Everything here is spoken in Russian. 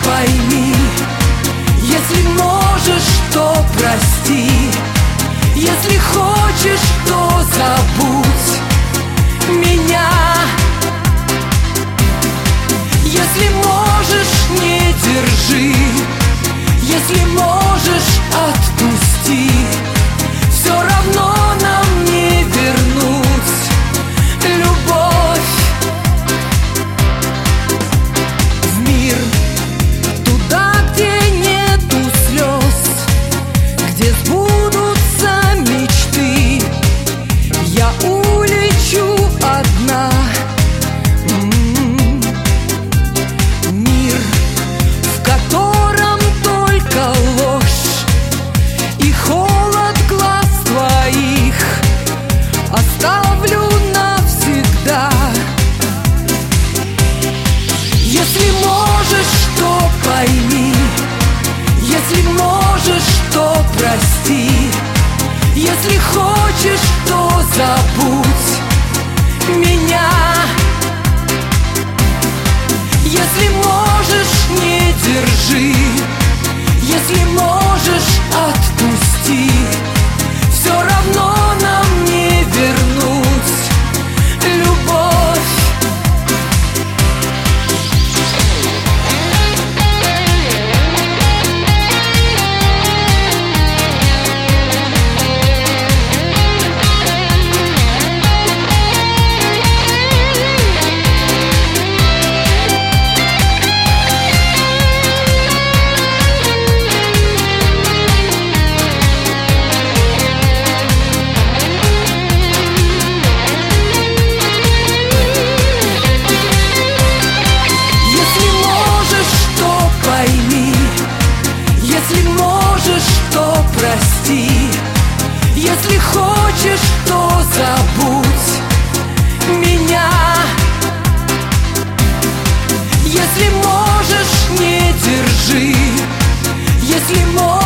пойми. Если можешь, то прости. Если хочешь, то забудь меня. Если можешь, не держи. Если можешь, отпусти. Все равно нам не вернуть любовь в мир, туда, где нету слез, где сбудутся мечты. Я улечу одна. Мир, в котором только ложь и холод глаз твоих, оставлю навсегда. Если можешь, то пойми. Если можешь, то прости. Если хочешь, то забудь меня. Если можешь, не держи. Если можешь, отпусти. Все равно нам не вернуть любовь. Если можешь, то прости. Если хочешь, то забудь меня. Если можешь, не держи. Если можешь,